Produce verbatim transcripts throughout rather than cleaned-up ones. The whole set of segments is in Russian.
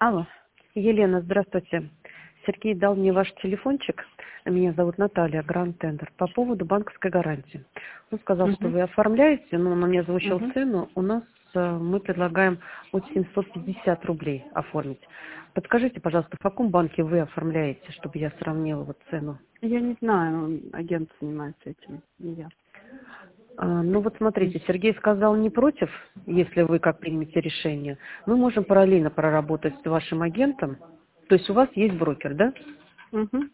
Алло. Елена, здравствуйте. Сергей дал мне ваш телефончик. Меня зовут Наталья, Гранд Тендер, по поводу банковской гарантии. Он сказал, что Угу. вы оформляете, но он мне озвучил Угу. цену. У нас э, мы предлагаем от семьсот пятьдесят рублей оформить. Подскажите, пожалуйста, в каком банке вы оформляете, чтобы я сравнила вот цену? Я не знаю, агент занимается этим, не я. А, ну вот М. смотрите, Сергей сказал не против, если вы как примете решение. Мы можем параллельно проработать с вашим агентом. То есть у вас есть брокер, да? Угу.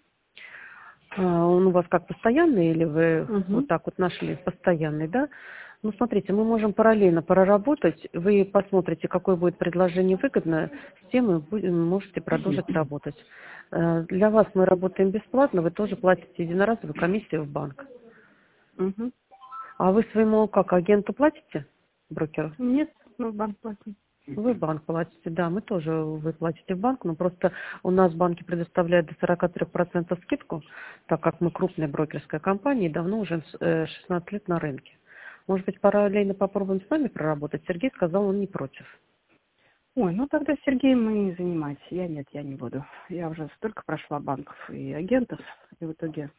А, Он у вас как постоянный или вы вот Угу. так вот нашли постоянный, да? Ну, смотрите, мы можем параллельно проработать. Вы посмотрите, какое будет предложение выгодное, с тем вы будем- можете продолжить работать. Э, Для вас мы работаем бесплатно, вы тоже платите единоразовую комиссию в банк. Угу. А вы своему как агенту платите, брокеру? Нет, мы в банк платим. Вы в банк платите, да, мы тоже, вы платите в банк, но просто у нас банки предоставляют до сорок три процента скидку, так как мы крупная брокерская компания и давно уже э, шестнадцать лет на рынке. Может быть, параллельно попробуем с вами проработать? Сергей сказал, он не против. Ой, ну тогда Сергей мы не занимайтесь. Я нет, я не буду. Я уже столько прошла банков и агентов, и в итоге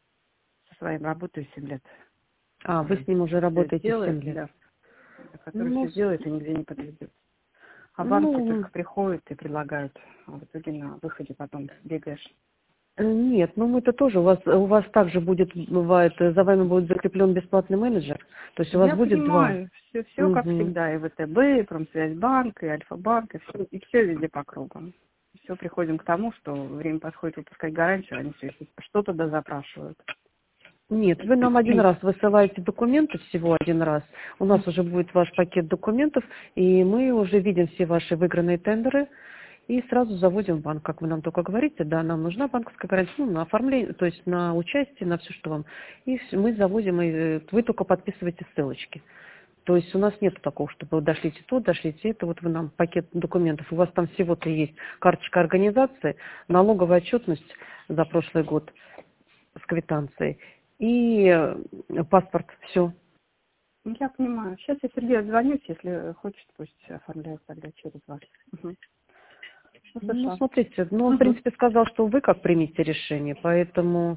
со своим работаю семь лет. А, вы Который с ним уже все работаете сделает, семь лет. да. Который Ну, все с- сделает и нигде не подведет. А банки ну, только приходят и предлагают, а в итоге на выходе потом бегаешь. э, нет, ну мы-то тоже, у вас, у вас также будет, бывает, э, за вами будет закреплен бесплатный менеджер, то есть у вас Я будет два. понимаю, все, все как Мгм. всегда, и ВТБ, и Промсвязьбанк, и Альфа-банк, и все, и все везде по кругу. Все приходим к тому, что время подходит выпускать гарантию, они все что-то дозапрашивают. Нет, вы нам один раз высылаете документы, всего один раз. У нас уже будет ваш пакет документов, и мы уже видим все ваши выигранные тендеры и сразу заводим в банк, как вы нам только говорите. Да, нам нужна банковская гарантия, ну, на оформление, то есть на участие, на все, что вам. И всё, мы заводим, и э, вы только подписываете ссылочки. То есть у нас нет такого, чтобы вы дошлите то, дошлите это, вот вы нам пакет документов, у вас там всего-то есть карточка организации, налоговая отчетность за прошлый год с квитанцией и э, паспорт, все. Ну, я понимаю. Сейчас я Сергею звонюсь, если хочет, пусть оформляет тогда через вас. Угу. Ну, Ну, хорошо. смотрите, ну, он, в Угу. принципе, сказал, что вы как примите решение, поэтому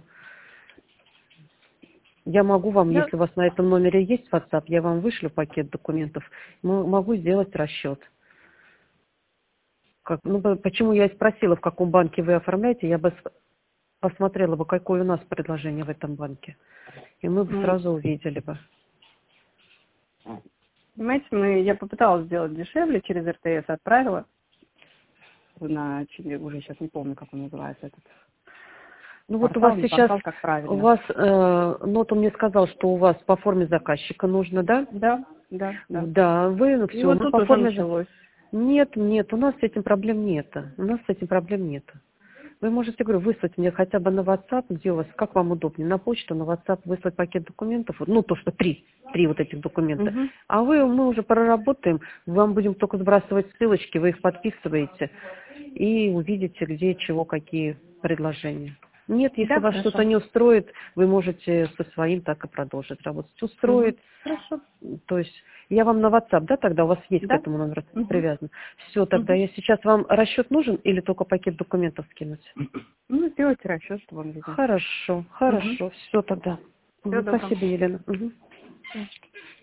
я могу вам, Да. если у вас на этом номере есть WhatsApp, я вам вышлю пакет документов, м- могу сделать расчет. Как, ну, по- почему я и спросила, в каком банке вы оформляете, я бы с- посмотрела бы, какое у нас предложение в этом банке, и мы бы Ну, сразу увидели бы. понимаете, мы, я попыталась сделать дешевле, через эр тэ эс отправила на, через- уже сейчас не помню, как он называется, этот Ну вот у вас портал, не сейчас, портал, как у правильно. вас, э, Нот он мне сказал, что у вас по форме заказчика нужно, да? Да, да, да. Да, вы, ну И все, вот мы тут по уже форме... за- началось. Нет, нет, у нас с этим проблем нет. У нас с этим проблем нет. Вы можете, говорю, выслать мне хотя бы на WhatsApp, где у вас, как вам удобнее, на почту, на WhatsApp выслать пакет документов, вот, ну, то, что три, три вот этих документа. Угу. А вы, мы уже проработаем, вам будем только сбрасывать ссылочки, вы их подписываете и увидите, где, чего, какие предложения. Нет, если Да, вас что-то хорошо. не устроит, вы можете со своим так и продолжить работать. Угу. Устроит, Хорошо. то есть я вам на WhatsApp, да, тогда у вас есть к Да. этому номеру Угу. привязан. Все, тогда Угу. я сейчас вам расчет нужен или только пакет документов скинуть? Ну, сделайте расчет, чтобы он видел. Хорошо, Угу. хорошо, все тогда. Всего Мгм, доброго. спасибо, Елена. Мгм.